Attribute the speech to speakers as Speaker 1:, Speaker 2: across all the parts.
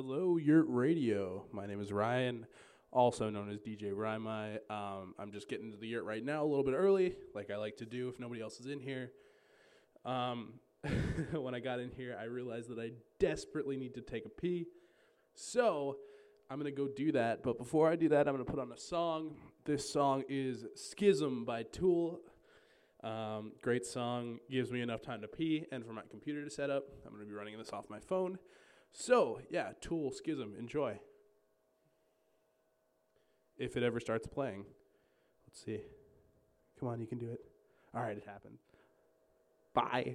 Speaker 1: Hello, Yurt Radio. My name is Ryan, also known as DJ Rymai. I'm just getting to the Yurt right now a little bit early, like I like to do if nobody else is in here. When I got in here, I realized that I desperately need to take a pee. So I'm going to go do that. But before I do that, I'm going to put on a song. This song is Schism by Tool. Great song. Gives me enough time to pee and for my computer to set up. I'm going to be running this off my phone. So, yeah, Tool, Schism. Enjoy. If it ever starts playing. Let's see. Come on, you can do it. All right, it happened. Bye.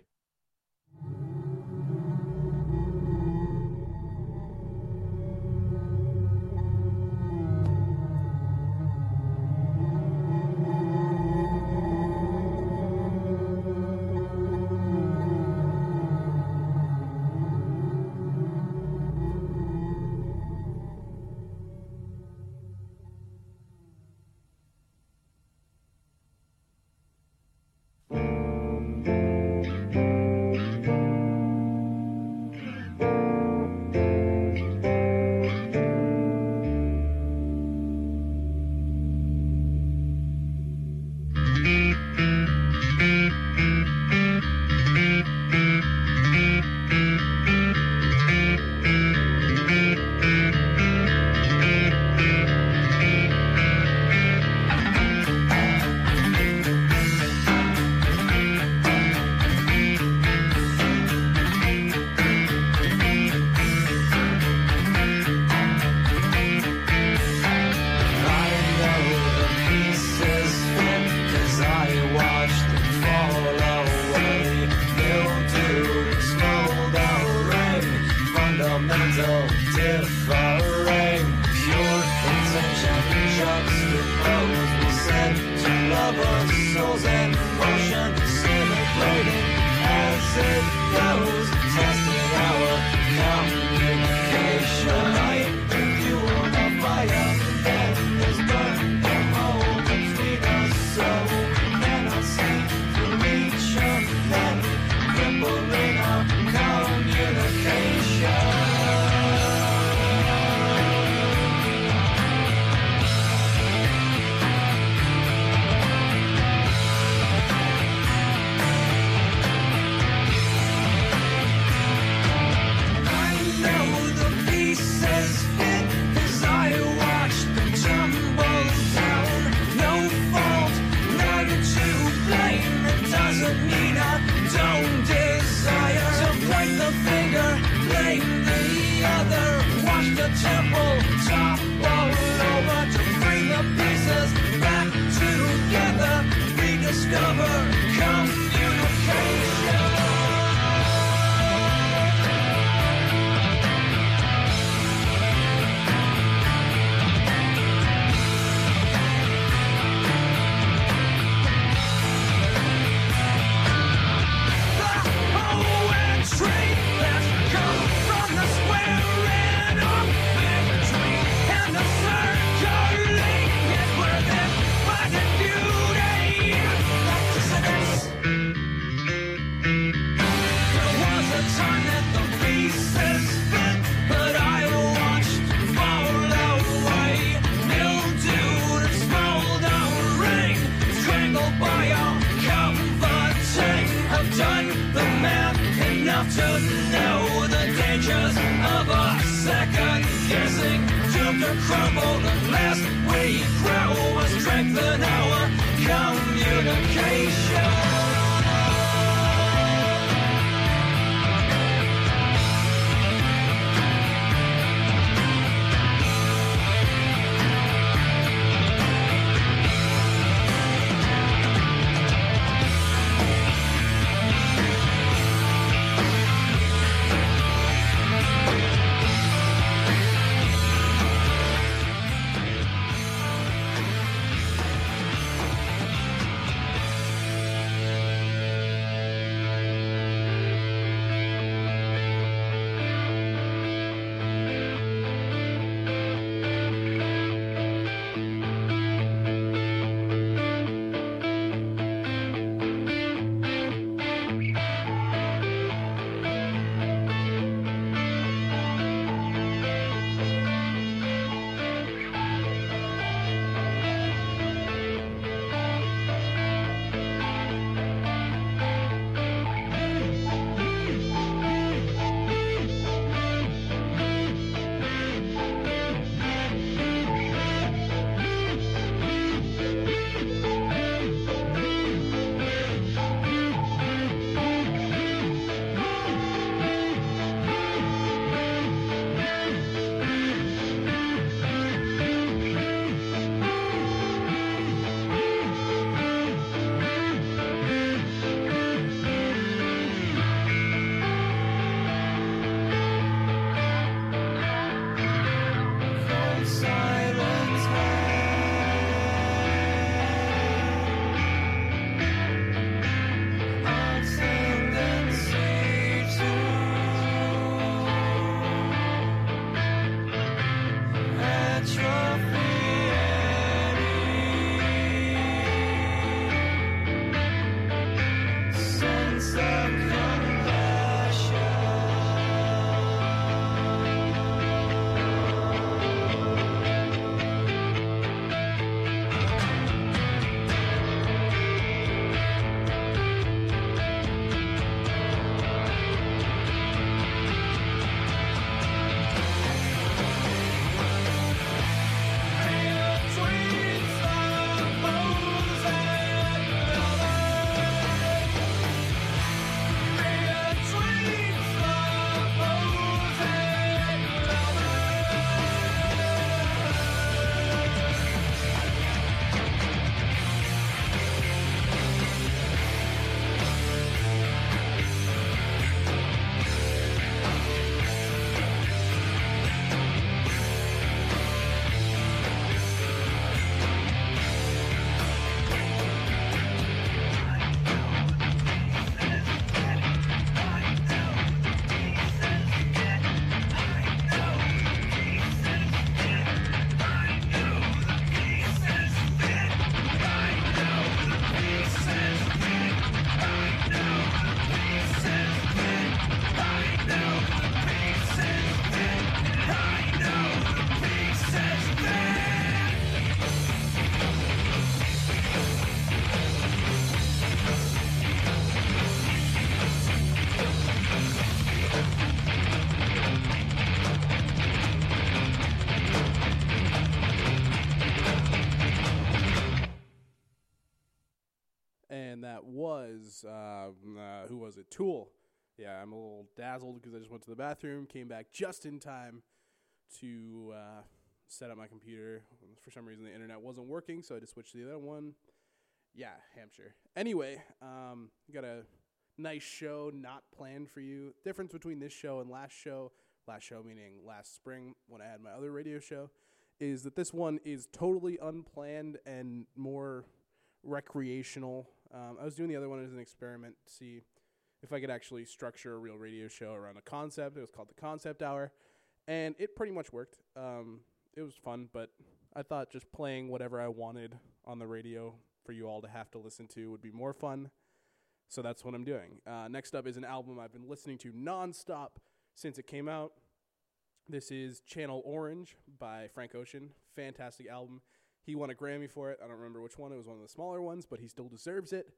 Speaker 1: that was, who was it? Tool. Yeah, I'm a little dazzled because I just went to the bathroom, came back just in time to set up my computer. For some reason, the internet wasn't working, so I just switched to the other one. Yeah, Hampshire. Anyway, got a nice show not planned for you. Difference between this show and last show meaning last spring when I had my other radio show, is that this one is totally unplanned and more recreational. I was doing the other one as an experiment to see if I could actually structure a real radio show around a concept. It was called the Concept Hour, and it pretty much worked. It was fun, but I thought just playing whatever I wanted on the radio for you all to have to listen to would be more fun. So that's what I'm doing. Next up is an album I've been listening to nonstop since it came out. This is Channel Orange by Frank Ocean. Fantastic album. He won a Grammy for it. I don't remember which one. It was one of the smaller ones, but he still deserves it.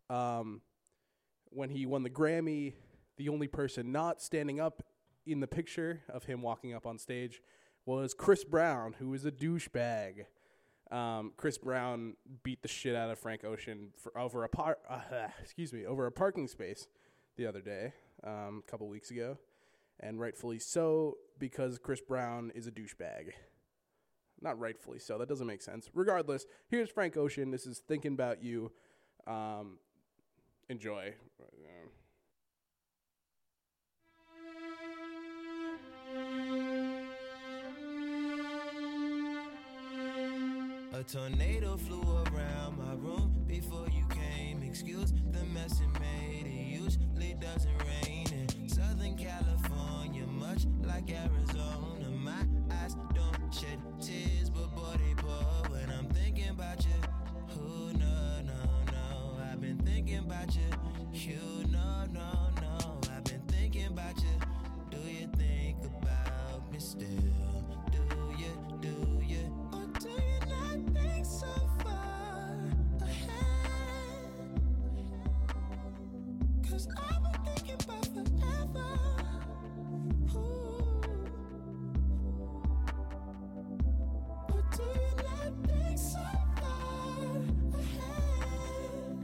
Speaker 1: When he won the Grammy, the only person not standing up in the picture of him walking up on stage was Chris Brown, who is a douchebag. Chris Brown beat the shit out of Frank Ocean over a parking space the other day, a couple weeks ago, and rightfully so, because Chris Brown is a douchebag. Not rightfully so. That doesn't make sense. Regardless, here's Frank Ocean. This is Thinking About You. Enjoy.
Speaker 2: A tornado flew around my room before you came. Excuse the mess it made. It usually doesn't rain in Southern California, much like Arizona. My eyes don't shed tears, but boy, they pour when I'm thinking about you. Oh, no, I've been thinking about you. You, no, I've been thinking about you. Do you think about me still? Do you? Or do you not think so far ahead? 'Cause I've been thinking about forever. Ooh. Or do you not think so far ahead?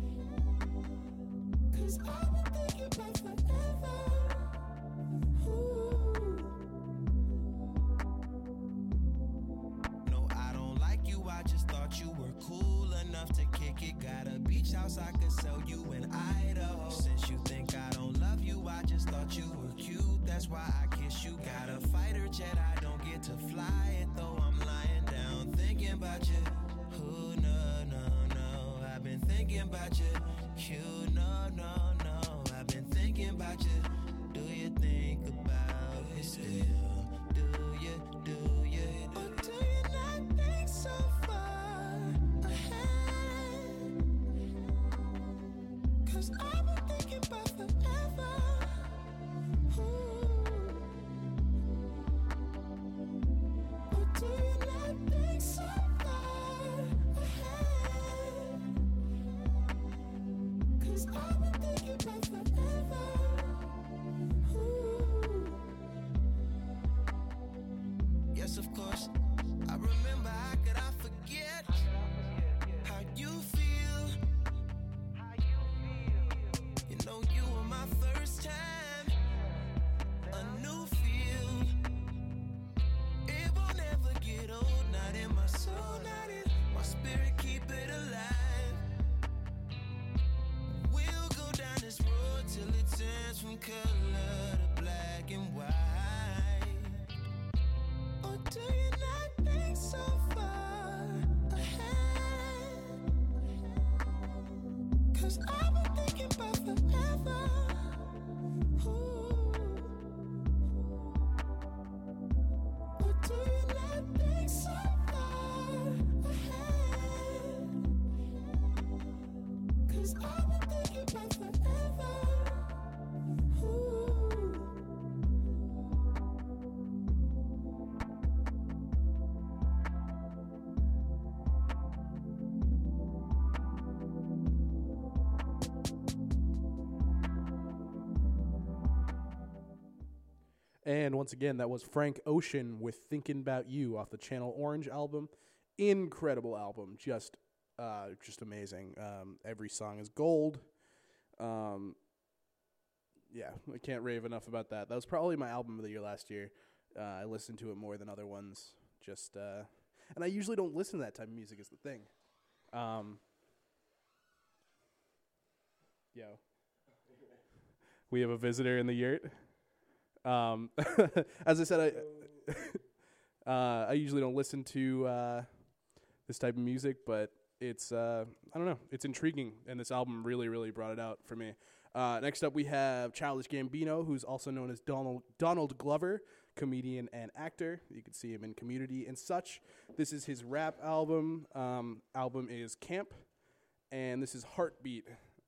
Speaker 2: 'Cause I've been thinking about forever. Ooh. No, I don't like you, I just thought you were cool enough to kick it. Got a beach house I could sell you in Idaho. Since you think I don't love you, I just thought you were cute, that's why I kiss you. Got a fighter jet, I don't get to fly it, though I'm lying down thinking about you. Oh, no, I've been thinking about you. You, no, I've been thinking about you. Do you think about me still? Do you? Or do you not think so far ahead? 'Cause I've been thinking about forever. Ooh. Or do you not think so far ahead? 'Cause I've been thinking about forever. Ooh. Yes, of course. I remember, how could I forget how you feel? You know you were my first time, a new feel. It will never get old, not in my soul, not in my spirit, keep it alive. We'll go down this road till it turns from color to black and white. Or do you not think so far ahead? 'Cause I've been thinking about forever. Ooh. Or do you not think so far ahead? 'Cause I've been thinking about forever. Ooh.
Speaker 1: And once again, that was Frank Ocean with Thinking About You off the Channel Orange album. Incredible album. Just just amazing. Every song is gold. Yeah, I can't rave enough about that. That was probably my album of the year last year. I listened to it more than other ones. And I usually don't listen to that type of music is the thing. Yo. We have a visitor in the yurt. As I said, I usually don't listen to this type of music, but it's, I don't know, it's intriguing, and this album really, really brought it out for me. Next up, we have Childish Gambino, who's also known as Donald Glover, comedian and actor. You can see him in Community and such. This is his rap album. Album is Camp, and this is Heartbeat.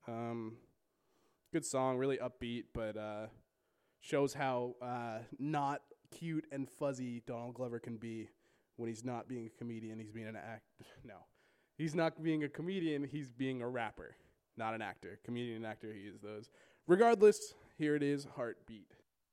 Speaker 1: Good song, really upbeat, but shows how not cute and fuzzy Donald Glover can be when he's not being a comedian. He's being an actor. No, he's not being a comedian. He's being a rapper, not an actor. Comedian and actor, he is those. Regardless, here it is, Heartbeat.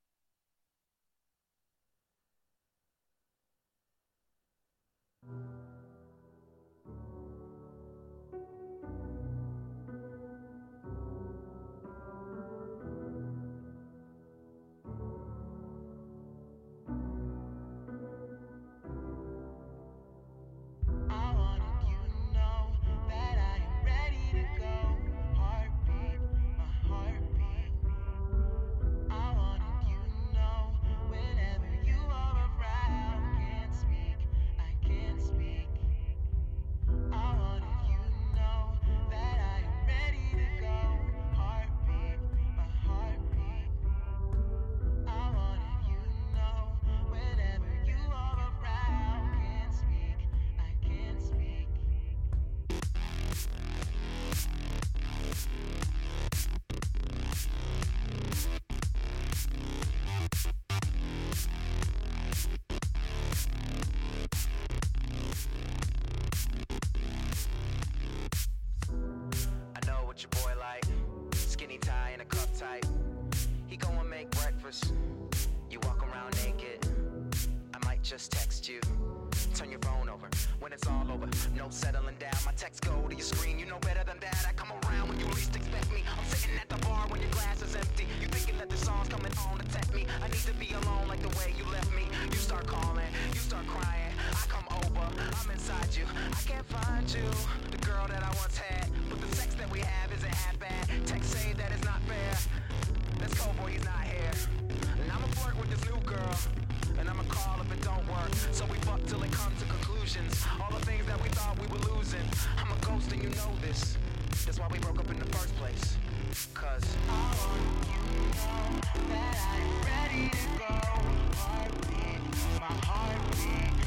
Speaker 2: Just text you, turn your phone over when it's all over. No settling down, my texts go to your screen. You know better than that. I come around when you least expect me. I'm sitting at the bar when your glass is empty. You thinking that the song's coming on to tempt me. I need to be alone like the way you left me. You start calling, you start crying. I come over, I'm inside you. I can't find you, the girl that I once had. But the sex that we have isn't half bad. Text say that it's not fair. That's cold, boy, he's not here. And I'ma flirt with this new girl. And I'ma call if it don't work. So we fuck till it comes to conclusions. All the things that we thought we were losing. I'm a ghost and you know this. That's why we broke up in the first place. Cause I want you to know that I'm ready to go. Heartbeat, my heartbeat.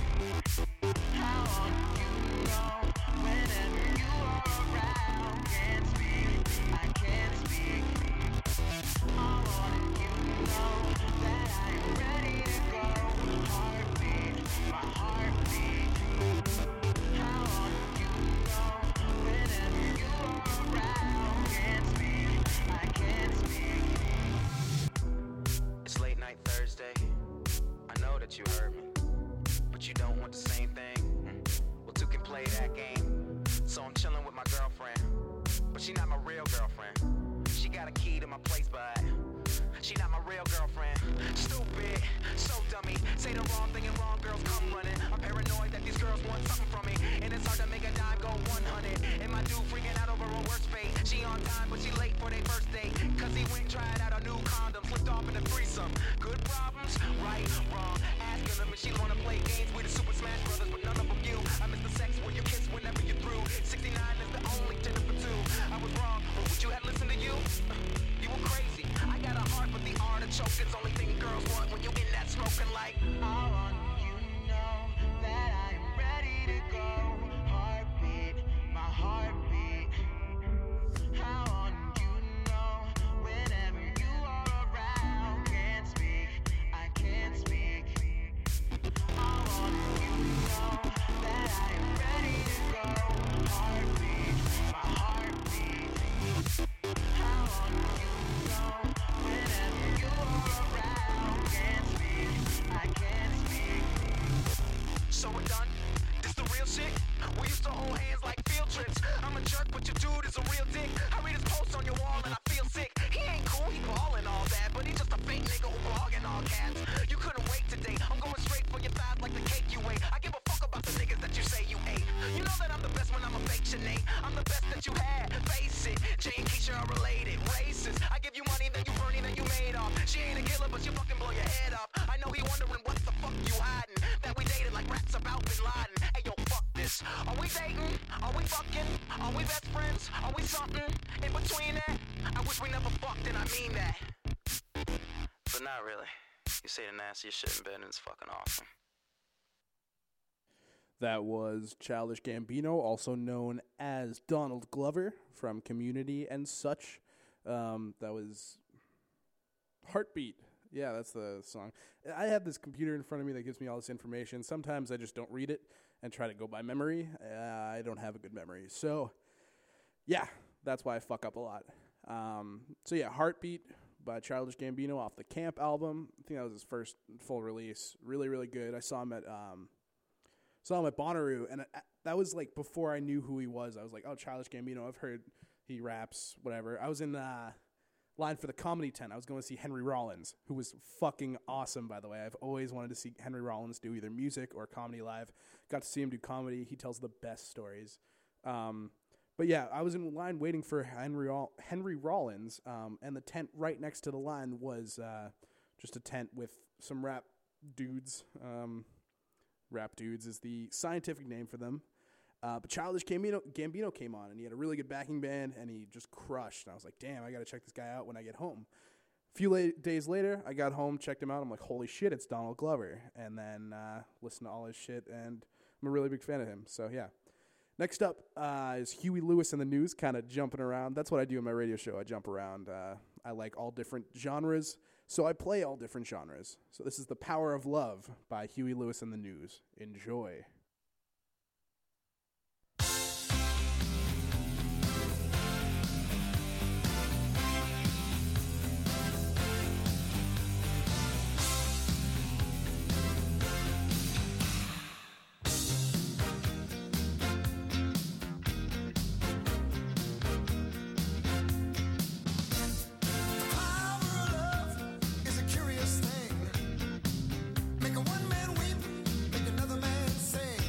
Speaker 2: I want you to know whenever you are around. Can't speak, I can't speak. I want you to know that I'm ready to go. Heartbeat, my heartbeat. I want you to know whenever you are around. Can't speak, I can't speak. It's late night Thursday. I know that you heard me, but you don't want the same thing. Well, two can play that game. So I'm chilling with my girlfriend, but she not my real girlfriend. She got a key to my place, but she not my real girlfriend. Stupid, so dummy. Say the wrong thing and wrong girls come running. I'm paranoid that these girls want something from me, and it's hard to make a dime go 100. And my dude freaking out over her worst fate. She on time, but she late for their first date. Cause he went and tried out a new condom, slipped off in a threesome. Good problems, right, wrong. Asking them if she wanna play games with the Super Smash Brothers, but none of them you. I miss the sex where you kiss whenever you're through. 69 is the only Tinder for two. I was wrong, but would you have listened to you? You were crazy. I got a heart, but the artichoke is only thing girls want when you in that smoking like. I want you to know that I'm ready to go. Heartbeat, my heartbeat. I want you to know whenever you are around. Can't speak, I can't speak. I want you to know that I'm ready to go. Heartbeat, my heartbeat. I want you to know whenever you are around.
Speaker 3: that, but he's just a fake nigga who blogging all cats. You couldn't wait today. I'm going straight for your thighs like the cake you ate. I give a fuck about the niggas that you say you ate. You know that I'm the best when I'm a fake Sinead. I'm the best that you had. Face it. Jay and Keisha are related. Racist. I give you money, then you burning, then you made off. She ain't a killer, but you fucking blow your head up. I know he wondering what the fuck you hiding. That we dated like rats about Bin Laden. Hey yo, fuck this. Are we dating? Are we fucking? Are we best friends? Are we something in between that? I wish we never fucked, and I mean that. But not really. You say the nastiest shit in bed, and it's fucking awesome.
Speaker 1: That was Childish Gambino, also known as Donald Glover from Community and such. That was Heartbeat. Yeah, that's the song. I have this computer in front of me that gives me all this information. Sometimes I just don't read it and try to go by memory. I don't have a good memory. So, yeah, that's why I fuck up a lot. So, yeah, Heartbeat by Childish Gambino off the Camp album. I think that was his first full release. Really, really good. I saw him at Bonnaroo, and that was like before I knew who he was. I was like, oh, Childish Gambino, I've heard he raps, whatever. I was in line for the Comedy Tent. I was going to see Henry Rollins, who was fucking awesome, by the way. I've always wanted to see Henry Rollins do either music or comedy live. Got to see him do comedy. He tells the best stories. But yeah, I was in line waiting for Henry Rollins, and the tent right next to the line was just a tent with some rap dudes. Rap dudes is the scientific name for them. But Childish Gambino came on, and he had a really good backing band, and he just crushed. And I was like, damn, I got to check this guy out when I get home. A few days later, I got home, checked him out. I'm like, holy shit, it's Donald Glover. And then listened to all his shit, and I'm a really big fan of him. So, yeah. Next up is Huey Lewis and the News, kind of jumping around. That's what I do in my radio show. I jump around. I like all different genres, so I play all different genres. So this is The Power of Love by Huey Lewis and the News. Enjoy.
Speaker 4: Make a one man weep, make another man sing.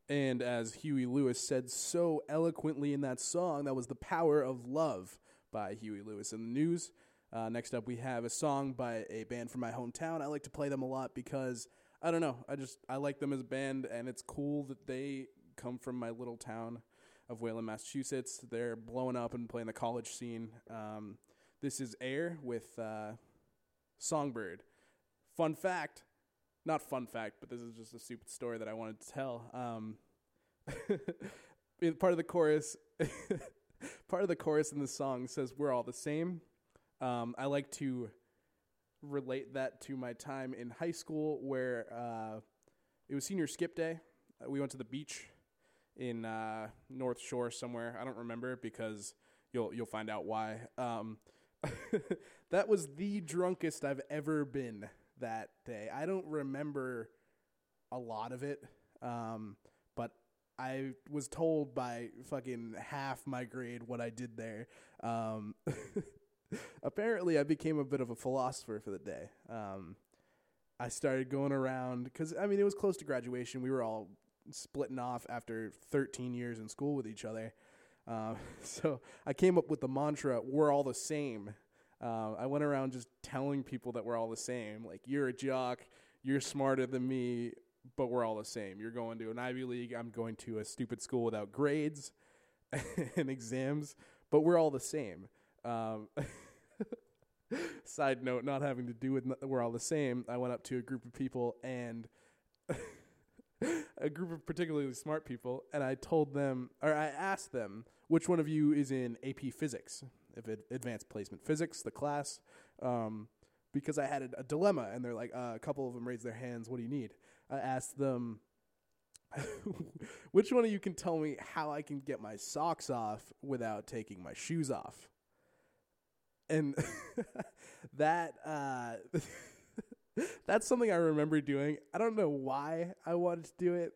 Speaker 1: And as Huey Lewis said so eloquently in that song, that was The Power of Love by Huey Lewis in the News. Next up, we have a song by a band from my hometown. I like to play them a lot because, I don't know, I like them as a band, and it's cool that they come from my little town of Wayland, Massachusetts. They're blowing up and playing the college scene. This is Air with Songbird. Fun fact, not fun fact, but this is just a stupid story that I wanted to tell. Part of the chorus in the song says, "We're all the same." I like to relate that to my time in high school where it was senior skip day. We went to the beach in North Shore somewhere. I don't remember because you'll find out why. That was the drunkest I've ever been that day. I don't remember a lot of it, but I was told by fucking half my grade what I did there. Apparently, I became a bit of a philosopher for the day. I started going around because, I mean, it was close to graduation. We were all splitting off after 13 years in school with each other. So I came up with the mantra, "We're all the same." I went around just telling people that we're all the same. Like, you're a jock, you're smarter than me, but we're all the same. You're going to an Ivy League, I'm going to a stupid school without grades and exams, but we're all the same. Side note, not having to do with we're all the same, I went up to a group of people and a group of particularly smart people, and I asked them, which one of you is in AP Physics, advanced placement physics, the class, because I had a dilemma, and they're like, a couple of them raised their hands, what do you need? I asked them, which one of you can tell me how I can get my socks off without taking my shoes off? And that's something I remember doing. I don't know why I wanted to do it.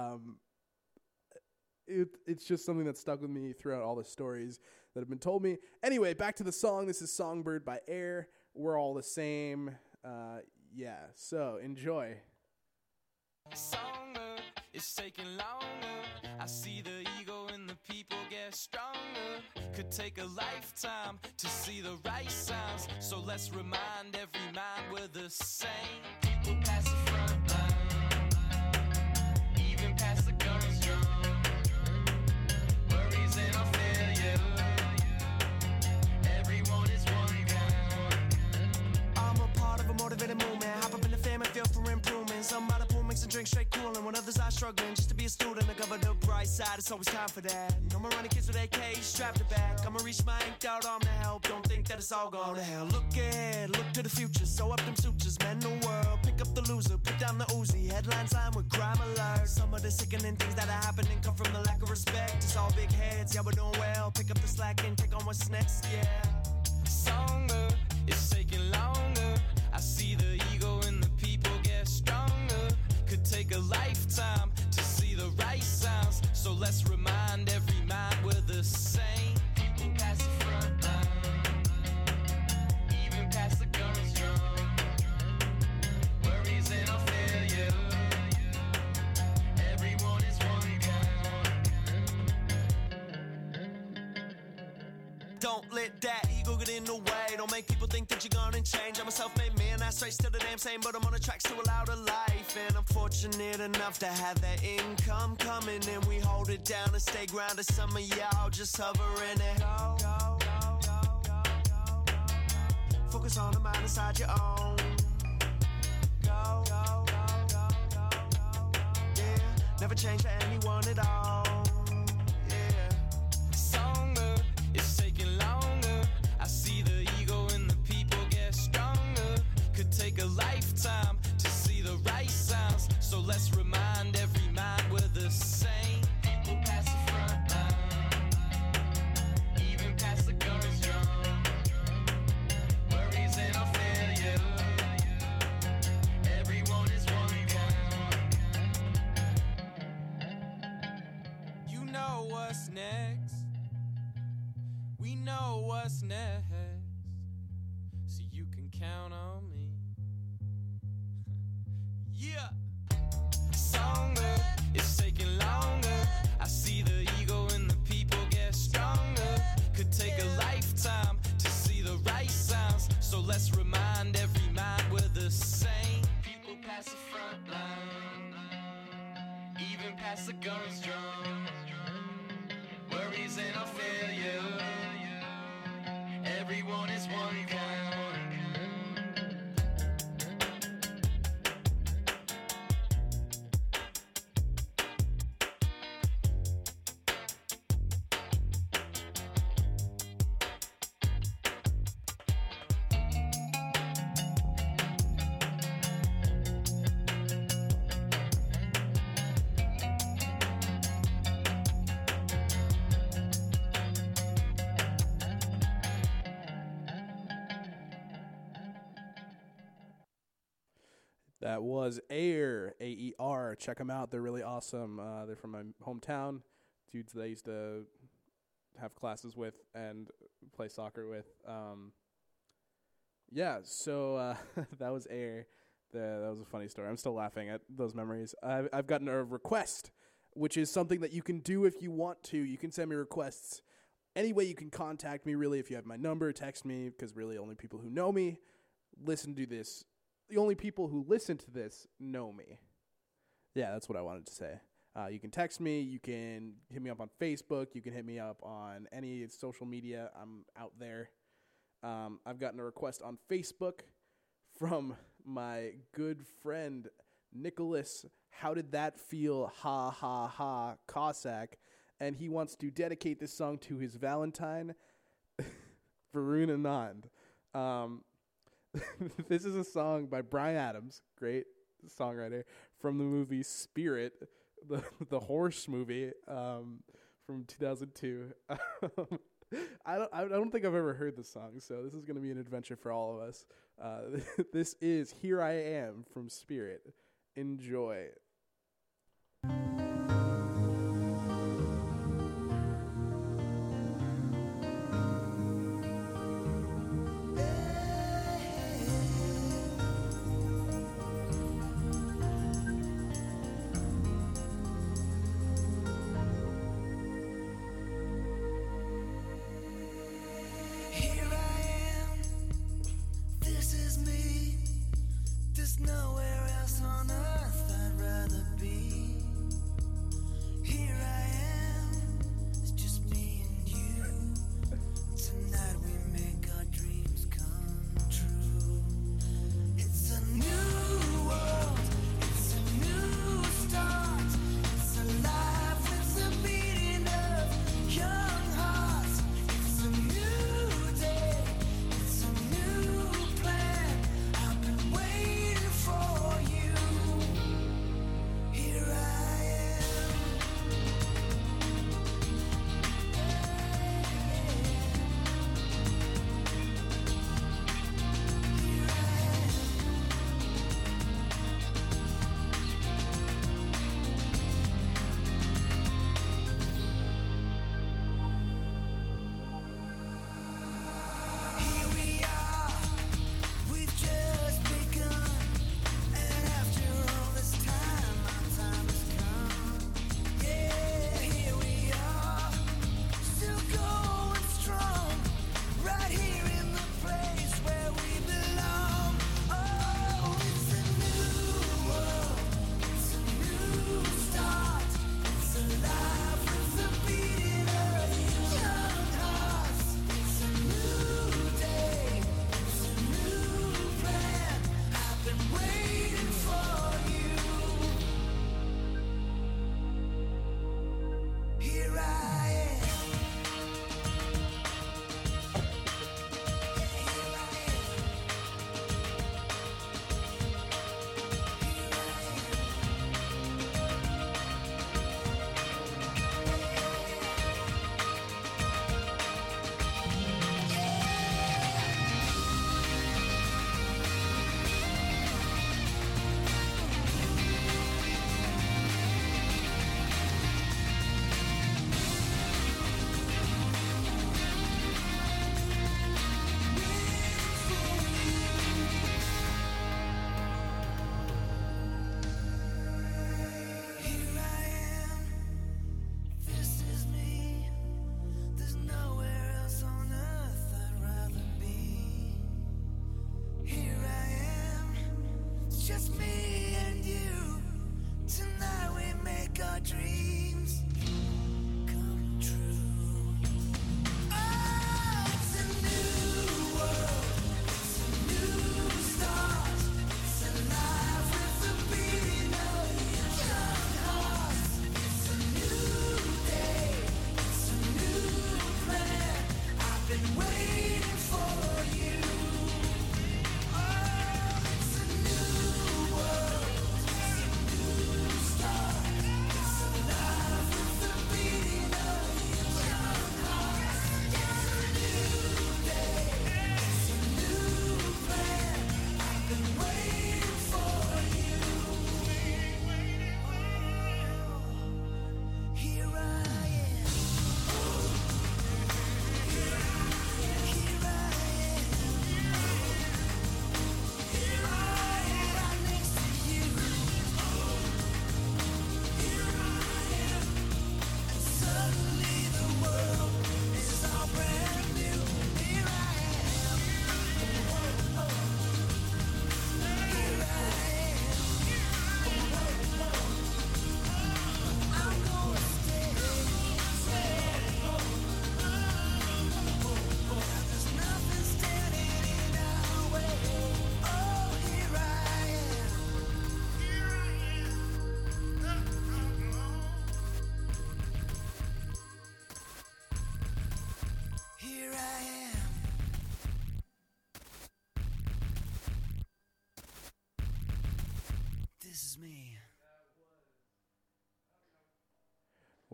Speaker 1: It's just something that stuck with me throughout all the stories that have been told me. Anyway, back to the song. This is Songbird by Air. We're all the same. Yeah, so enjoy.
Speaker 2: Songbird, it's taking longer. I see the ego in the people get stronger. Could take a lifetime to see the right sounds. So let's remind every mind we're the same. People pass the front line, even past the guns drawn. Worries and our failure. Everyone is one gun. I'm a part of a motivated movement. Hop up in the fam and feel for improvement. Somebody pull, mix and drink straight cool. And when others are struggling just to be a student, I cover the bright side. It's always time for that. No more running kids with AKs strapped to back. I'ma reach my inked out arm to help. Don't think that it's all gone to hell. Look ahead, look to the future. Sew up them sutures, mend the world. Pick up the loser, put down the Uzi. Headline sign with crime alert. Some of the sickening things that are happening come from the lack of respect. It's all big heads, yeah, we're doing well. Pick up the slack and take on what's next, yeah. Songbird, it's taking longer. I see the ego in the people get stronger. Could take a lifetime to see the right sounds. So let's remind every mind we're the same. People pass the front line, even past the guns drawn. Worries and our failure. Everyone is one gun. Don't let that ego get in the way. Don't make people think that you're gonna change. I'm a self-made man, I straight still the damn same, but I'm on the tracks to a louder life. And I'm fortunate enough to have that income coming, and we hold it down and stay grounded. Some of y'all just hovering it. Focus on the mind inside your own. Yeah, never change for anyone at all. Yeah. Songbird, it's taking longer. I see the ego in the people get stronger. Could take a lifetime to see the right sounds. So let's remind every mind we're the same. People pass the front line, even past the guns drawn. Worries and our failure. Everyone is one gun. You know what's next. We know what's next. So you can count on me. Yeah. Songbird, it's taking long. the guns drawn. Worries and our failure. Everyone is one kind.
Speaker 1: That was Aer, A-E-R. Check them out. They're really awesome. They're from my hometown. Dudes that I used to have classes with and play soccer with. So that was Aer. That was a funny story. I'm still laughing at those memories. I've gotten a request, which is something that you can do if you want to. You can send me requests any way you can contact me, really. If you have my number, text me, because really only people who know me listen to this. The only people who listen to this know me. Yeah, that's what I wanted to say. You can text me. You can hit me up on Facebook. You can hit me up on any social media. I'm out there. I've gotten a request on Facebook from my good friend, Nicholas. How did that feel? Ha, ha, ha, Cossack. And he wants to dedicate this song to his Valentine, Varun Anand. This is a song by Bryan Adams, great songwriter, from the movie Spirit, the horse movie from 2002. I don't think I've ever heard this song, so this is going to be an adventure for all of us. This is Here I Am from Spirit. Enjoy.
Speaker 2: Nowhere else on earth I'd rather be.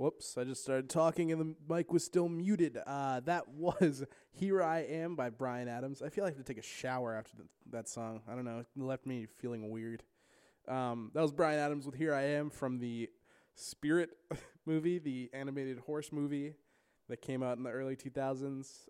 Speaker 1: Whoops, I just started talking and the mic was still muted. That was Here I Am by Bryan Adams. I feel like I have to take a shower after that song. I don't know. It left me feeling weird. That was Bryan Adams with Here I Am from the Spirit movie, the animated horse movie that came out in the early 2000s.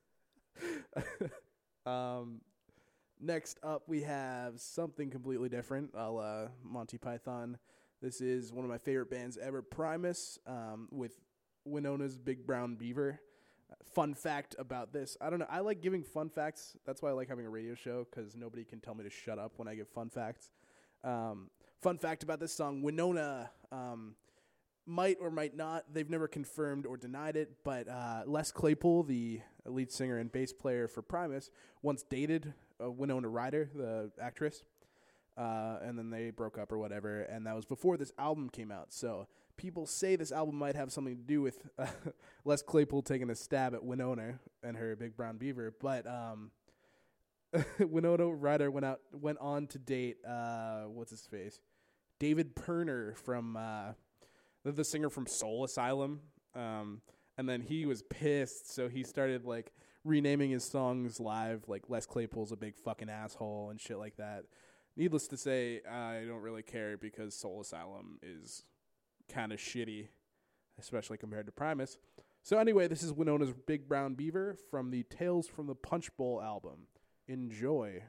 Speaker 1: Next up, we have something completely different, a la Monty Python. This is one of my favorite bands ever, Primus, with Winona's Big Brown Beaver. Fun fact about this, I don't know, I like giving fun facts. That's why I like having a radio show, because nobody can tell me to shut up when I give fun facts. Fun fact about this song, Winona might or might not, they've never confirmed or denied it, but Les Claypool, the lead singer and bass player for Primus, once dated Winona Ryder, the actress. And then they broke up or whatever, and that was before this album came out. So people say this album might have something to do with Les Claypool taking a stab at Winona and her Big Brown Beaver. But Winona Ryder went on to date what's his face, David Pirner from the singer from Soul Asylum, and then he was pissed, so he started like renaming his songs live, like Les Claypool's a big fucking asshole and shit like that. Needless to say, I don't really care because Soul Asylum is kind of shitty, especially compared to Primus. So anyway, this is Winona's Big Brown Beaver from the Tales from the Punch Bowl album. Enjoy.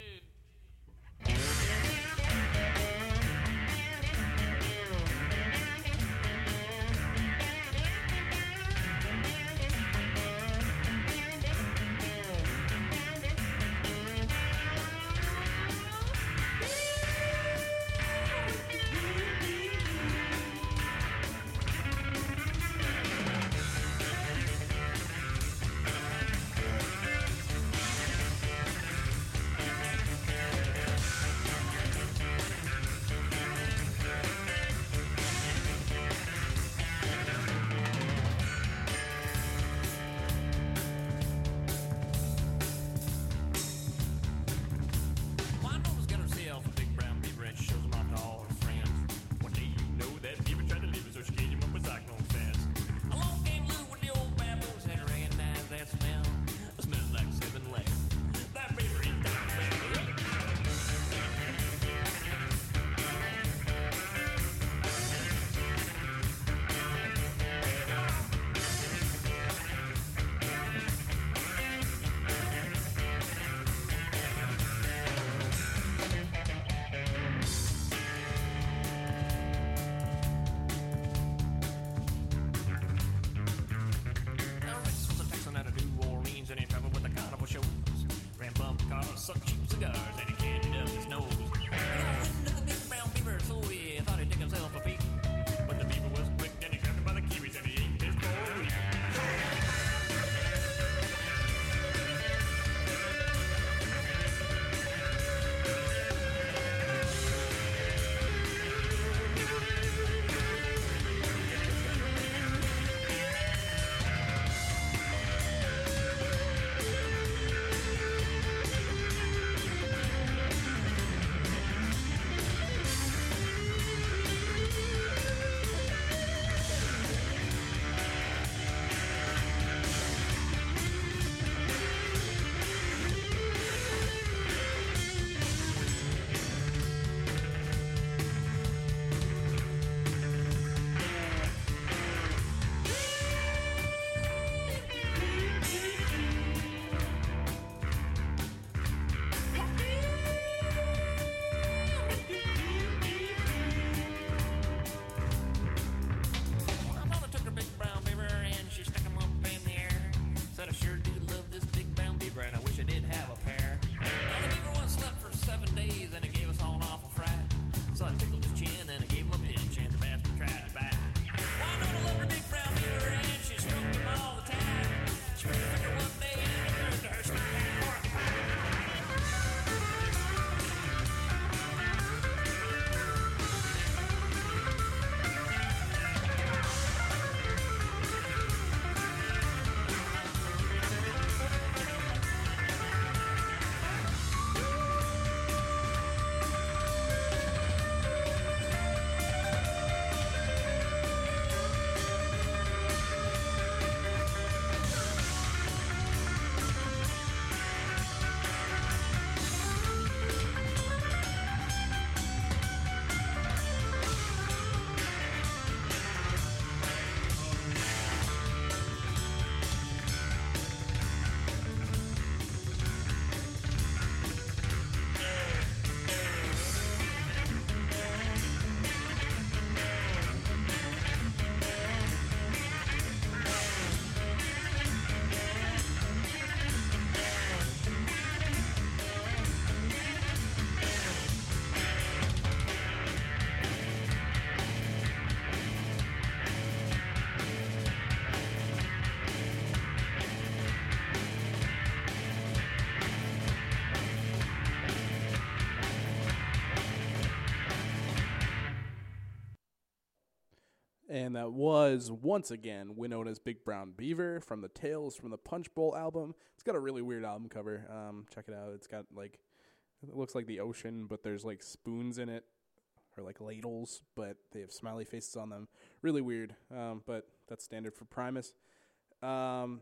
Speaker 1: And that was, once again, Winona's Big Brown Beaver from the Tales from the Punch Bowl album. It's got a really weird album cover. Check it out. It's got, like, it looks like the ocean, but there's, like, spoons in it, or, like, ladles, but they have smiley faces on them. Really weird, but that's standard for Primus. During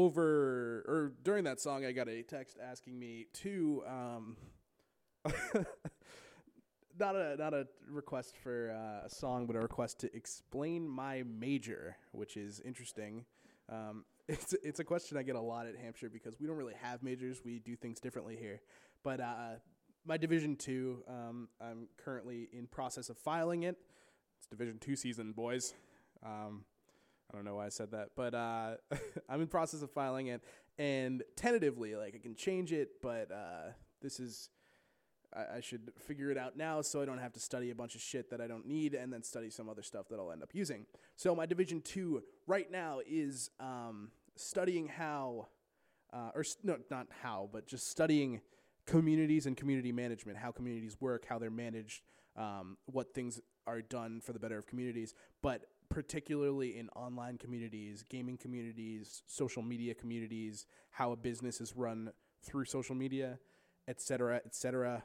Speaker 1: that song, I got a text asking me to, not a request for a song, but a request to explain my major, which is interesting. It's a question I get a lot at Hampshire because we don't really have majors. We do things differently here. But my Division 2, I'm currently in process of filing it. It's Division 2 season, boys. I don't know why I said that, but I'm in process of filing it, and tentatively, like, I can change it, but this is... I should figure it out now so I don't have to study a bunch of shit that I don't need and then study some other stuff that I'll end up using. So my Division 2 right now is studying just studying communities and community management, how communities work, how they're managed, what things are done for the better of communities, but particularly in online communities, gaming communities, social media communities, how a business is run through social media, et cetera, et cetera.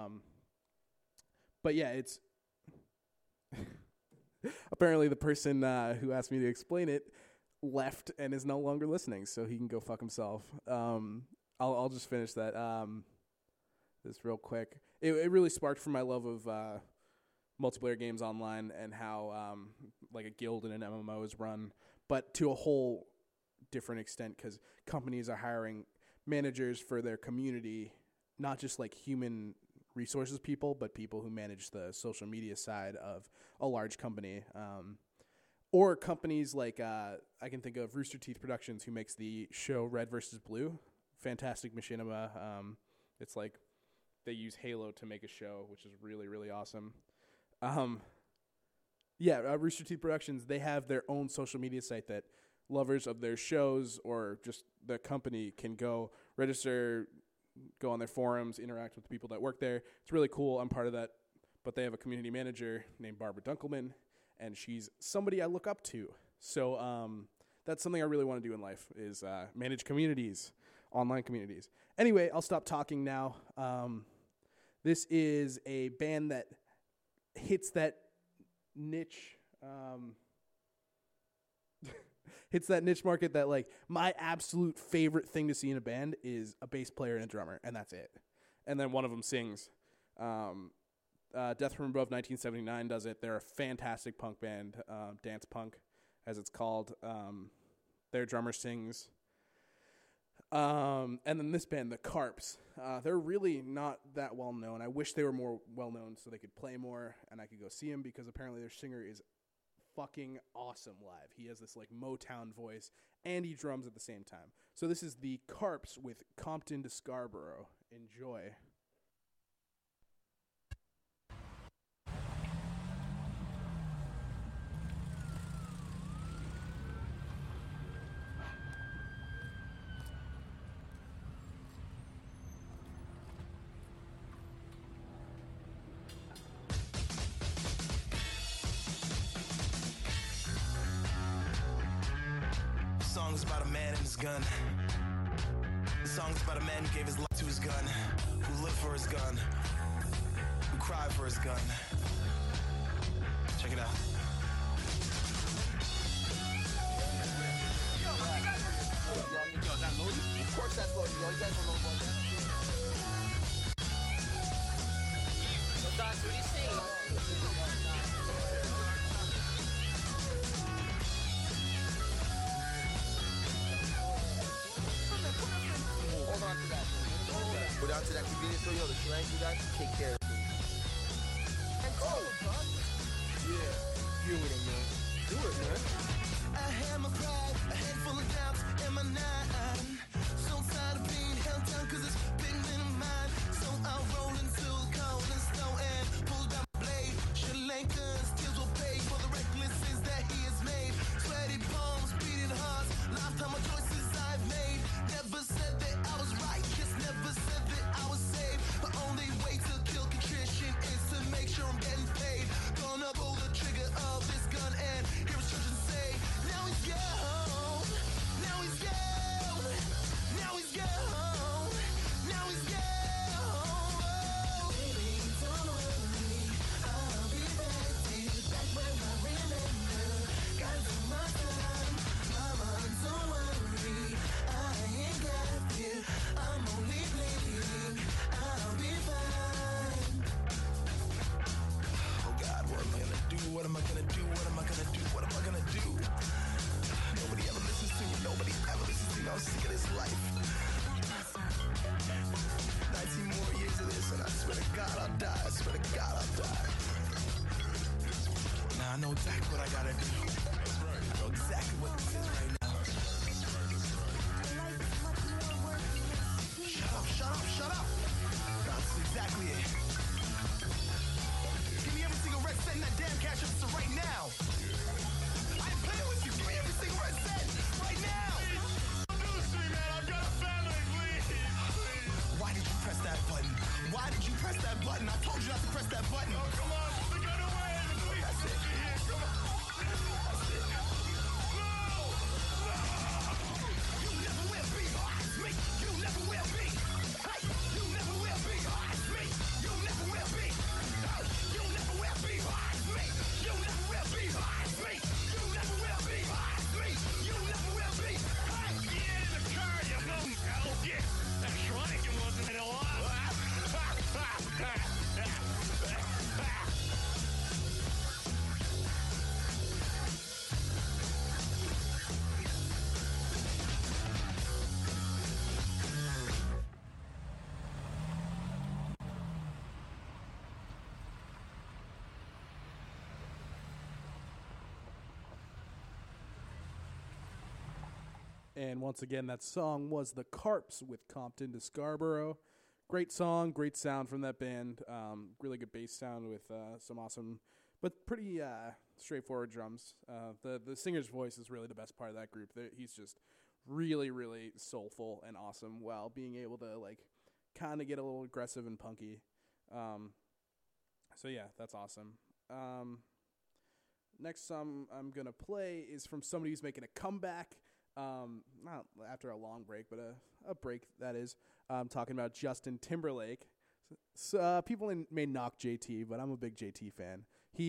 Speaker 1: But yeah, it's apparently the person who asked me to explain it left and is no longer listening, so he can go fuck himself. I'll just finish that this real quick. It really sparked from my love of multiplayer games online and how like a guild in an MMO is run, but to a whole different extent because companies are hiring managers for their community, not just like human resources people, but people who manage the social media side of a large company. Or companies like, I can think of Rooster Teeth Productions, who makes the show Red vs. Blue. Fantastic machinima. It's like they use Halo to make a show, which is really, really awesome. Rooster Teeth Productions, they have their own social media site that lovers of their shows or just the company can go register, go on their forums, interact with the people that work there. It's really cool. I'm part of that. But they have a community manager named Barbara Dunkelman, and she's somebody I look up to. So that's something I really want to do in life is manage communities, online communities. Anyway, I'll stop talking now. This is a band that hits that niche hits that niche market that, like, my absolute favorite thing to see in a band is a bass player and a drummer, and that's it. And then one of them sings. Death from Above 1979 does it. They're a fantastic punk band, dance punk, as it's called. Their drummer sings. And then this band, the Carps, they're really not that well known. I wish they were more well known so they could play more and I could go see them because apparently their singer is fucking awesome live. He has this like Motown voice and he drums at the same time. So this is the Carps with Compton to Scarborough. Enjoy.
Speaker 2: The song's about a man and his gun. The song's about a man who gave his life to his gun, who lived for his gun, who cried for his gun. Check it out.
Speaker 4: Yo, is that loaded? Of course that's loaded, yo. You guys don't know about that. So, Doc, what do you say? Hold on to that. Hold on to that convenience store, yo. The slang you guys take care of me. Yeah. Deal with it, man. Do it, man.
Speaker 2: I had my pride, a handful of doubts in my nine. So tired of being held down cause it's been in mine. So I'll roll into the cold and snow and pull down my blade. Sri Lanka's tears will pay for the reckless sins that he has made. Sweaty palms, beating hearts, lifetime of choices I've made. Never said that I was righteous, never said that I was saved. The only way to kill contrition is to make sure I'm getting paid. Gonna pull the trigger of this gun and
Speaker 5: exactly what I gotta do. That's right. I know exactly what this is right now. Shut up. That's exactly it. Give me every single red cent in that damn cash register right now. I ain't playing with you. Give me every single red cent right now. Why did you press that button? Why did you press that button? I told you not to press that button. Oh, come on. Put the gun away. That's it. Come on. That's it. No! You never will be me. You never will be. Hey, you never will be me. You never will be. You never will be me. You never will be me. You never will be me. You never will be. Hey, get in the car, you little hell. Yeah, that's right. It wasn't in a lot.
Speaker 1: And once again, that song was The Carps with Compton to Scarborough. Great song, great sound from that band. Really good bass sound with some awesome, but pretty straightforward drums. The singer's voice is really the best part of that group. He's just really, really soulful and awesome while being able to like kind of get a little aggressive and punky. So yeah, that's awesome. Next song I'm going to play is from somebody who's making a comeback. Not after a long break, but a break, that is. I'm talking about Justin Timberlake. So, people may knock JT, but I'm a big JT fan.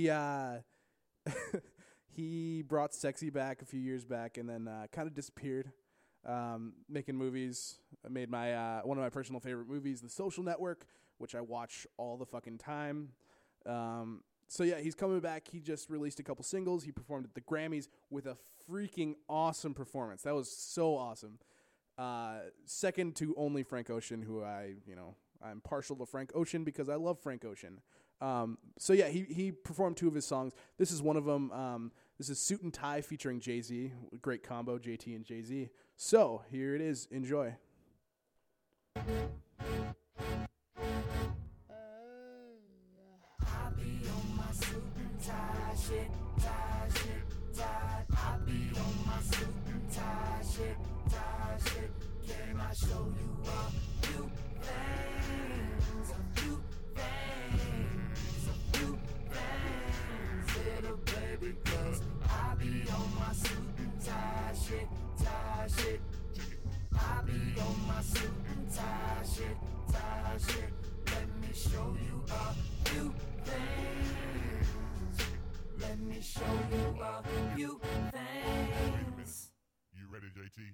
Speaker 1: He brought Sexy back a few years back and then kind of disappeared, making movies. I made my one of my personal favorite movies, The Social Network, which I watch all the fucking time. So yeah, he's coming back. He just released a couple singles. He performed at the Grammys with a freaking awesome performance. That was so awesome. Second to only Frank Ocean, who I'm partial to Frank Ocean because I love Frank Ocean. So yeah, he performed two of his songs. This is one of them. This is Suit and Tie featuring Jay-Z. Great combo, JT and Jay-Z. So here it is. Enjoy.
Speaker 6: Shit, tie. I be on my suit and tie shit. Can I show you a few things? Little baby, 'cause I be on my suit and tie shit. I be on my suit and tie shit. Let me show you a few things. Let me show you a few things.
Speaker 7: You ready, JT?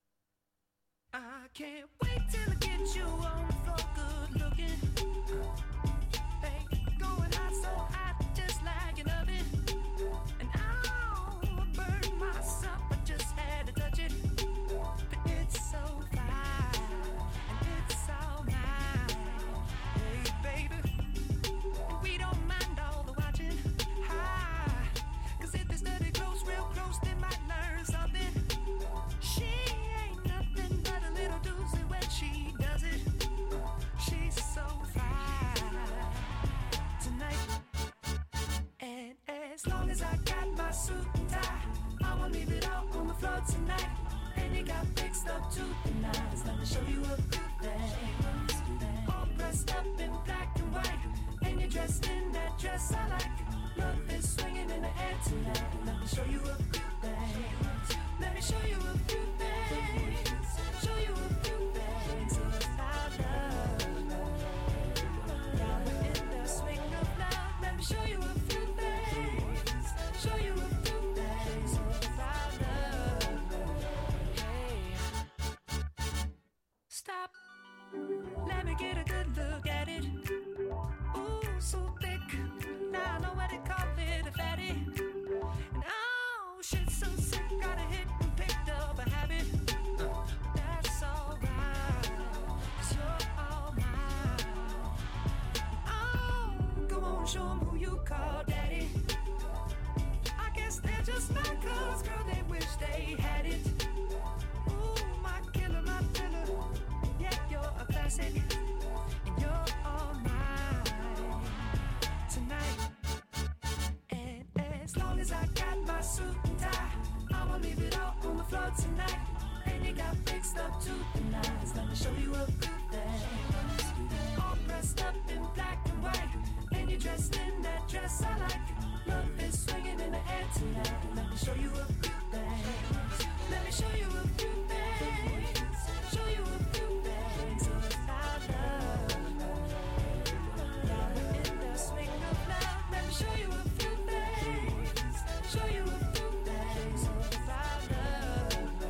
Speaker 6: I can't wait till I get you on the floor, good looking. Hey, going hot, so hot, just like an oven. And I'll burn myself, I just had to touch it. But it's so fine, and it's all mine. Hey, baby, we don't mind all the watching. If they study close, real close, they might learn something. She ain't nothing but a little doozy when she does it. She's so fly tonight. And as long as I got my suit and tie, I won't leave it all on the floor tonight. And you got fixed up to the nines. Let me show you a few things. All dressed up in black and white, and you're dressed in that dress I like. Love is swinging in the air tonight. Let me show you a few things. Let me show you a few things. Show you a few things of love. Now we're in the swing of love. Let me show you a few things. Show you a few things of love. Hey, stop. Let me get a good look at it. Ooh, so thick. Now I know what they call it, a fatty. And oh, shit, so sick. Got a hit and picked up a habit. That's alright, 'cause you're all mine. Oh, go on, show 'em who you call daddy. 'cause girl, they wish they had it. Ooh, my killer, my thriller. Yeah, you're a classic, and you're all mine tonight. And as long as I got my suit and tie, I'ma leave it all on the floor tonight. And you got fixed up to the nines. Let me show you a few things. All dressed up in black and white, and you're dressed in that dress I like. Love is swinging in the air tonight. Let me show you a few things. Let me show you a few things. Show you a few things. I love. Now we're in the swing of love. Let me show you a few things. Show you a few things. I love.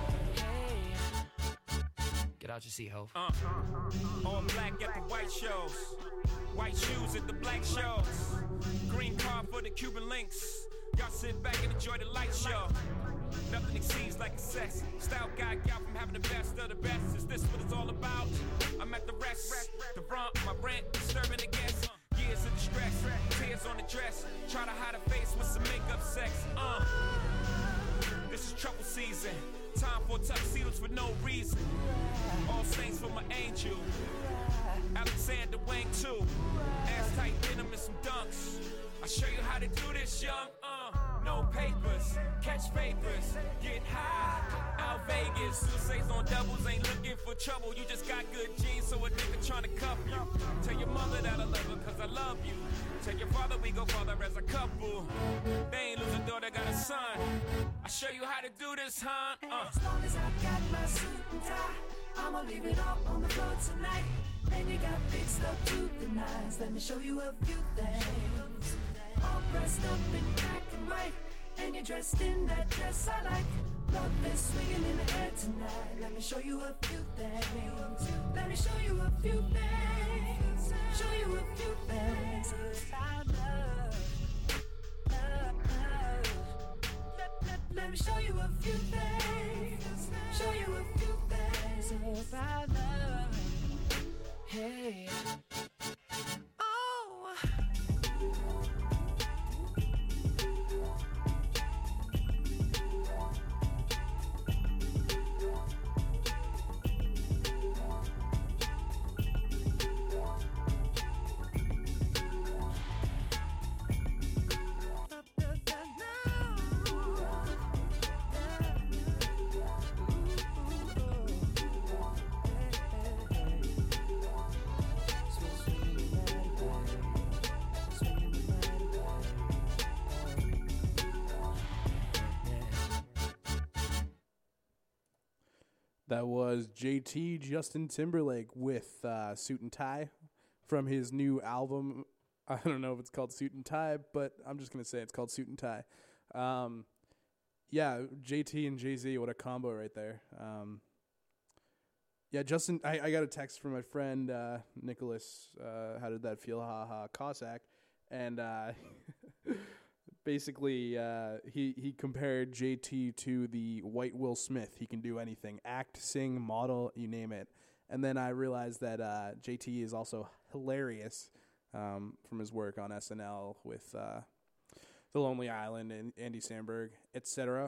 Speaker 6: Hey.
Speaker 7: Get out your seat, ho.
Speaker 8: All black at the white shows. White shoes at the black shows. Green card for the Cuban links. Y'all sit back and enjoy the light show. Nothing exceeds like excess. Style guy out from having the best of the best. Is this what it's all about? I'm at the rest. The front, my rent, disturbing the guests. Years of distress, tears on the dress. Try to hide a face with some makeup sex. This is trouble season. Time for tuxedos for no reason. All saints for my angel. Alexander Wang too. Ass tight denim and some dunks. I'll show you how to do this, young. No papers, catch papers, get high. Out Vegas, suicides on doubles, ain't looking for trouble. You just got good genes, so a nigga tryna cuff you. Tell your mother that I love her, cause I love you. Tell your father we go farther as a couple. They ain't lose a daughter, got a son. I'll show you how to do this, huh?
Speaker 6: As long as I got my suit and tie, I'ma leave it all on the floor tonight. And you got fixed up to the nines. Let me show you a few things. All dressed up in black and white, and you're dressed in that dress I like. Love is swinging in the air tonight. Let me show you a few things. Let me show you a few things. Show you a few things. I love. Let me show you a few things. Show you a few things. I love. Hey. Oh.
Speaker 1: That was JT, Justin Timberlake, with Suit and Tie from his new album. I don't know if it's called Suit and Tie, but I'm just going to say it's called Suit and Tie. Yeah, JT and Jay-Z, what a combo right there. Yeah, Justin, I got a text from my friend Nicholas, how did that feel, ha Cossack, and basically he compared JT to the white Will Smith. He can do anything, act, sing, model, you name it. And then I realized that JT is also hilarious from his work on SNL with The Lonely Island and Andy Samberg, etc.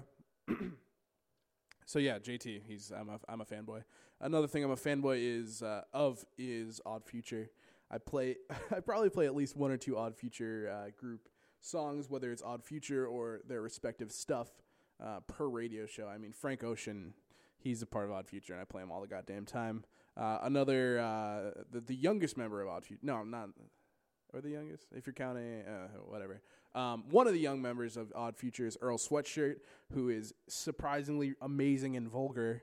Speaker 1: So yeah, JT, I'm a fanboy. Another thing I'm a fanboy is Odd Future. I probably play at least one or two Odd Future group songs, whether it's Odd Future or their respective stuff per radio show. I mean, Frank Ocean, he's a part of Odd Future, and I play him all the goddamn time. Another the youngest member of Odd Future, no, not, or the youngest, if you're counting, whatever. One of the young members of Odd Future is Earl Sweatshirt, who is surprisingly amazing and vulgar,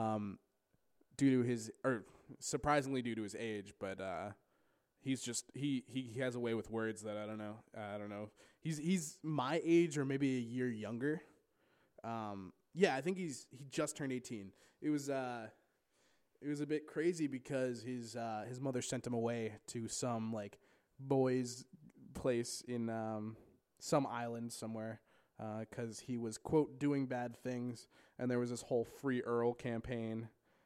Speaker 1: surprisingly due to his age, but he's just he has a way with words that I don't know. He's my age or maybe a year younger. Yeah, I think he just turned 18. It was a bit crazy because his mother sent him away to some like boys' place in some island somewhere because he was, quote, doing bad things, and there was this whole Free Earl campaign.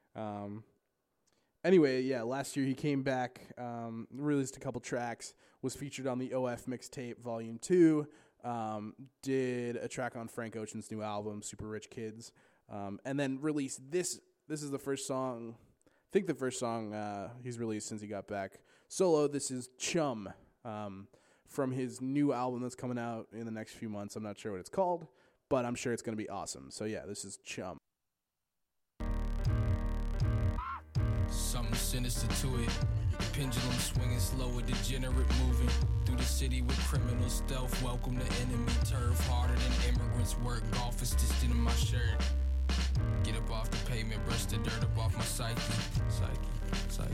Speaker 1: Anyway, yeah, last year he came back, released a couple tracks, was featured on the OF Mixtape Volume 2, did a track on Frank Ocean's new album, Super Rich Kids, and then released this. This is the first song, I think the first song he's released since he got back solo. This is Chum from his new album that's coming out in the next few months. I'm not sure what it's called, but I'm sure it's going to be awesome. So yeah, this is Chum.
Speaker 7: Something sinister to it. The pendulum swinging slow, a degenerate moving through the city with criminal stealth. Welcome to enemy turf, harder than immigrants work. Golf is stitched into my shirt. Get up off the pavement, brush the dirt up off my psyche. Psyche.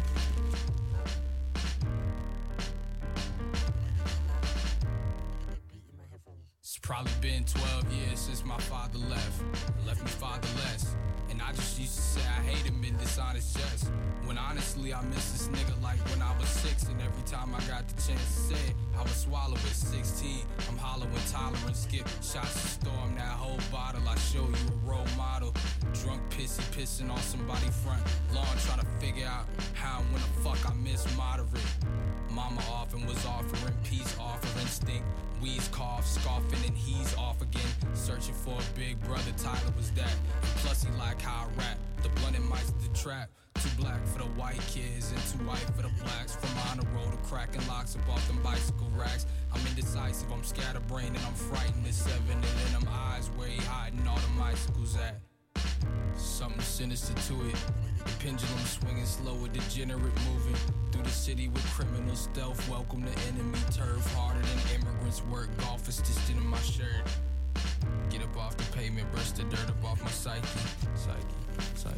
Speaker 7: It's probably been 12 years since my father left me fatherless. And I just used to say I hate him in dishonest jest. When honestly I miss this nigga like when I was 6. And every time I got the chance to say it, I would swallow it. 16, I'm hollow intolerant. Skip shots to storm that whole bottle. I show you a role model. Drunk pissy pissing on somebody's front lawn, trying to figure out how and when the fuck I miss moderate. Mama often was offering peace, offering stink. Weeds cough, scoffing, and he's off again. Searching for a big brother, Tyler was that. And plus he like how I rap. The blunt and mice the trap. Too black for the white kids and too white for the blacks. From honor roll to cracking locks up off them bicycle racks. I'm indecisive, I'm scatterbrained, and I'm frightened at 7. And in them eyes where he hiding all the bicycles at. Something sinister to it. The pendulum swinging slow, a degenerate moving through the city with criminal stealth. Welcome to enemy turf, harder than immigrants work. Golf is stitched into my shirt. Get up off the pavement, brush the dirt up off my psyche. Psyche.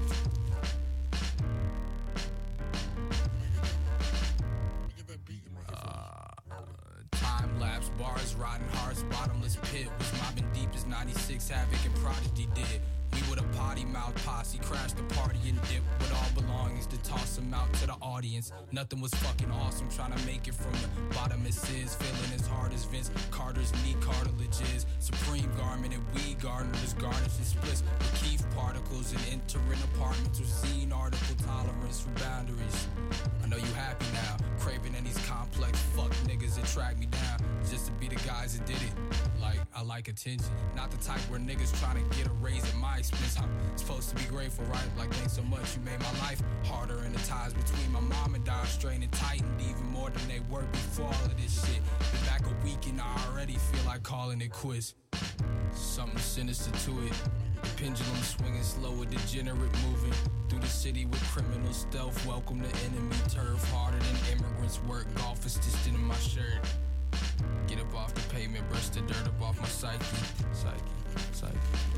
Speaker 7: Time lapse, bars, rotten hearts, bottomless pit. Was mobbing deep as 96 Havoc and Prodigy did. We with a potty mouth posse, crashed the party and dip with all belongings to toss them out to the audience. Nothing was fucking awesome, trying to make it from the bottom it is. Feeling as hard as Vince Carter's knee cartilage is. Supreme garment and weed gardeners garnish and splits with Keith particles and entering apartments with zine article tolerance for boundaries. I know you happy now, craving in these complex fuck niggas that track me down just to be the guys that did it. Like, I like attention, not the type where niggas trying to get a raise at my expense. I'm supposed to be grateful, right? Like, thanks so much, you made my life harder. And the ties between my mom and dad strained and tightened even more than they were before all of this shit. Been back a week and I already feel like calling it quits. Something sinister to it. The pendulum swinging slow, a degenerate moving through the city with criminal stealth. Welcome to enemy turf, harder than immigrants work. Golf is stitched into my shirt. Get up off the pavement, brush the dirt up off my psyche. Psyche.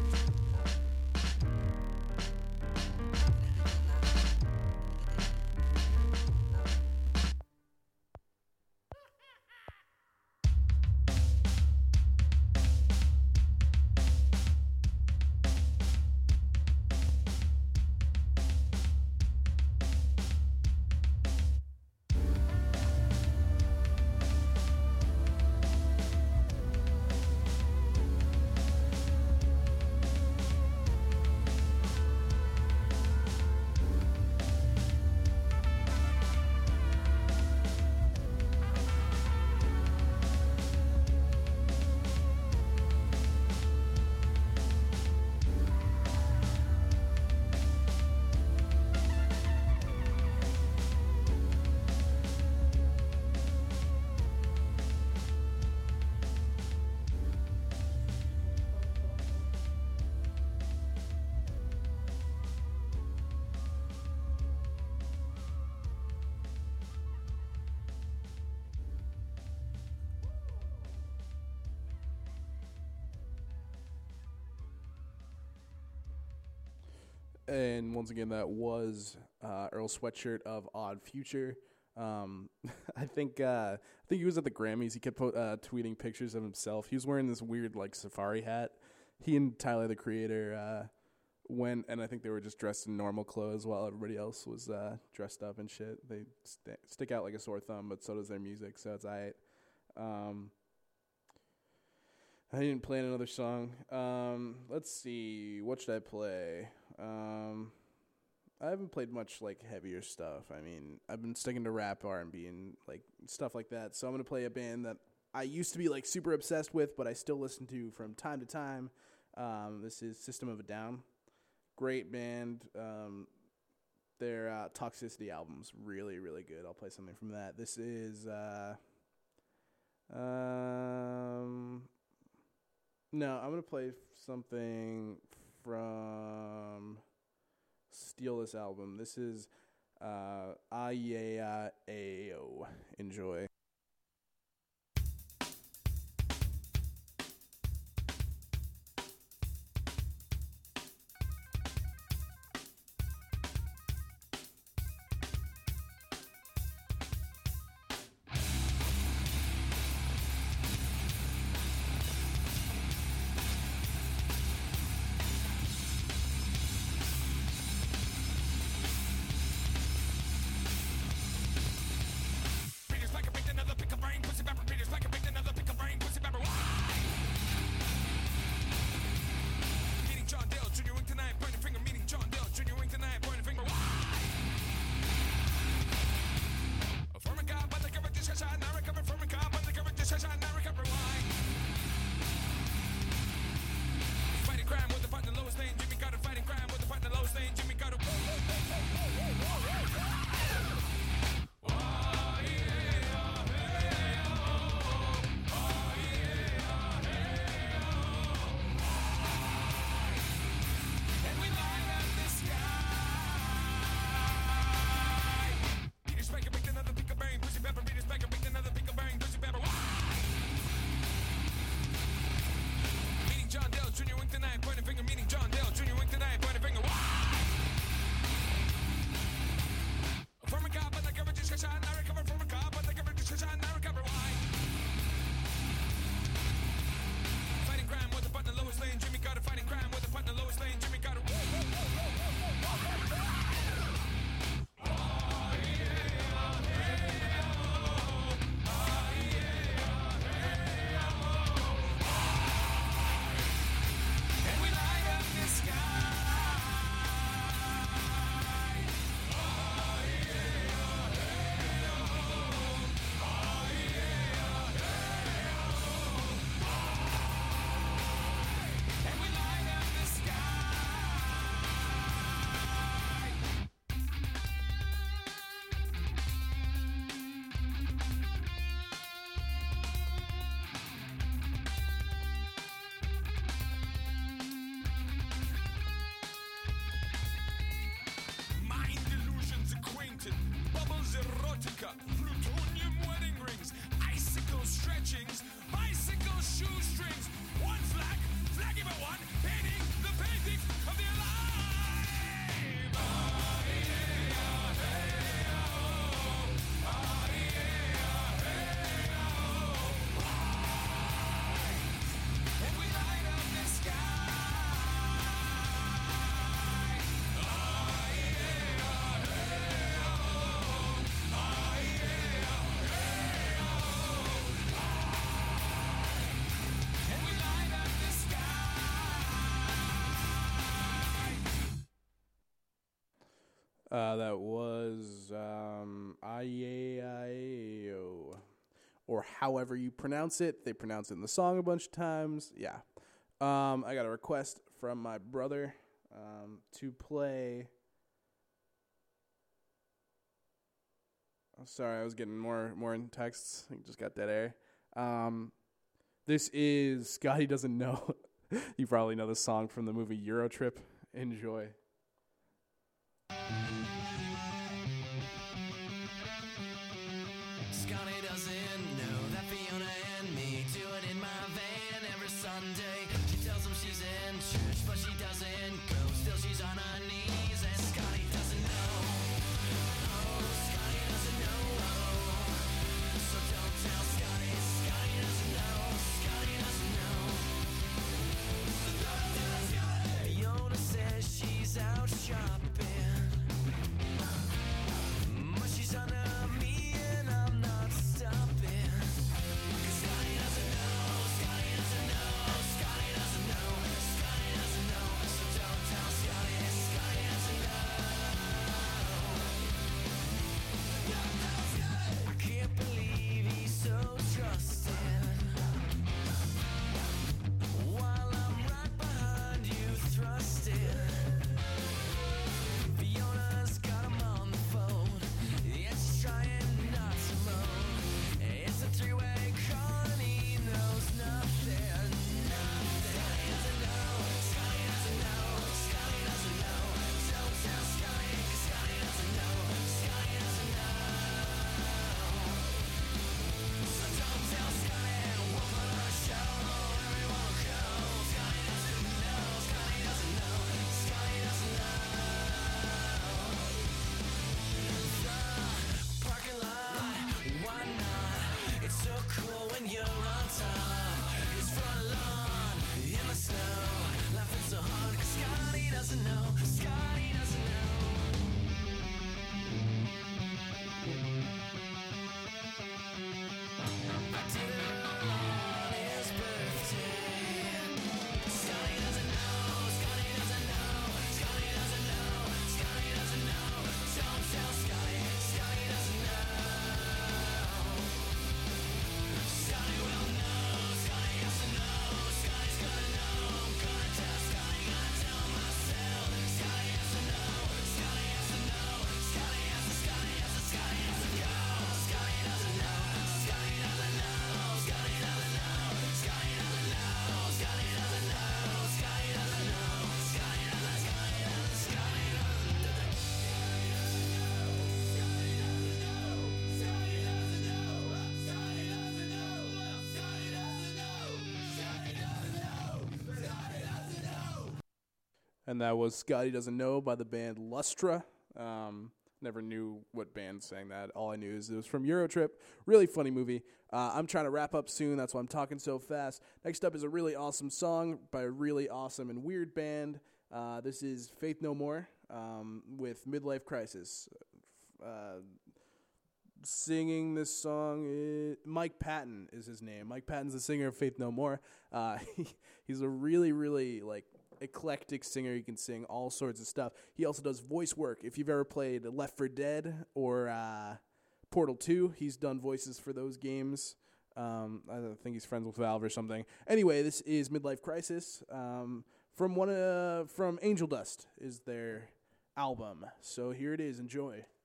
Speaker 1: And once again, that was Earl Sweatshirt of Odd Future. I think he was at the Grammys. He kept tweeting pictures of himself. He was wearing this weird like safari hat. He and Tyler the Creator went, and I think they were just dressed in normal clothes while everybody else was dressed up and shit. They stick out like a sore thumb, but so does their music, so it's aight. I didn't play another song. Let's see. What should I play? I haven't played much like heavier stuff. I mean, I've been sticking to rap, R&B, and like stuff like that. So I'm gonna play a band that I used to be like super obsessed with, but I still listen to from time to time. This is System of a Down. Great band. Their Toxicity album's really, really good. I'll play something from that. This is no, I'm gonna play something from Steal This album. This is Ayo. Enjoy.
Speaker 8: Plutonium wedding rings, icicle stretchings, bicycle shoestrings, one flag, flaggy but one, painting the painting of the alive. And we light up the sky.
Speaker 1: That was Ayo, or however you pronounce it. They pronounce it in the song a bunch of times. Yeah. I got a request from my brother to play. Oh, sorry, I was getting more in texts. I just got dead air. This is Scotty Doesn't Know. You probably know the song from the movie Eurotrip. Enjoy.
Speaker 2: Scotty doesn't know that Fiona and me do it in my van every Sunday. She tells him she's in church, but she doesn't go. Still she's on her knees, and Scotty doesn't know. Oh, Scotty doesn't know. So don't tell Scotty. Scotty doesn't know. Scotty doesn't know. So don't tell Scotty. Fiona says she's out shopping.
Speaker 1: And that was Scotty Doesn't Know by the band Lustra. Never knew what band sang that. All I knew is it was from Eurotrip. Really funny movie. I'm trying to wrap up soon. That's why I'm talking so fast. Next up is a really awesome song by a really awesome and weird band. This is Faith No More with Midlife Crisis. Singing this song, Mike Patton is his name. Mike Patton's the singer of Faith No More. He's a really, really, eclectic singer. He can sing all sorts of stuff. He also does voice work. If you've ever played Left 4 Dead or Portal 2, he's done voices for those games. I think he's friends with Valve or something. Anyway, this is Midlife Crisis from Angel Dust is their album. So here it is. Enjoy.